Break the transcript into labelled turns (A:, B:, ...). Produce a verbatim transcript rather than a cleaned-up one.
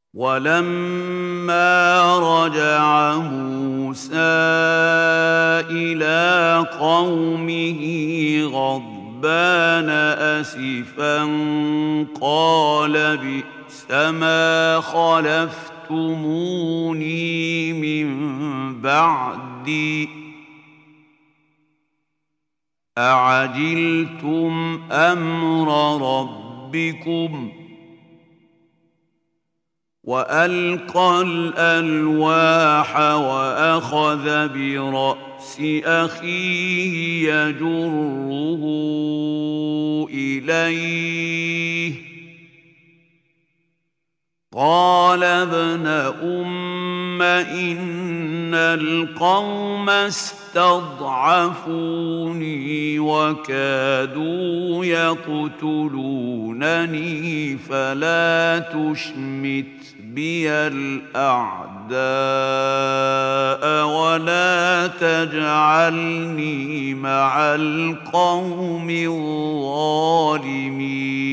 A: ولما رجع موسى إلى قومه غضبان أسفا قال بئس ما خلفتموني من بعدي أعجلتم أمر ربكم وألقى الألواح وأخذ برأس أخيه يجره إليه قال ابن أم إن القوم استضعفوني وكادوا يقتلونني فلا تشمت بي الأعداء ولا تجعلني مع القوم الظالمين.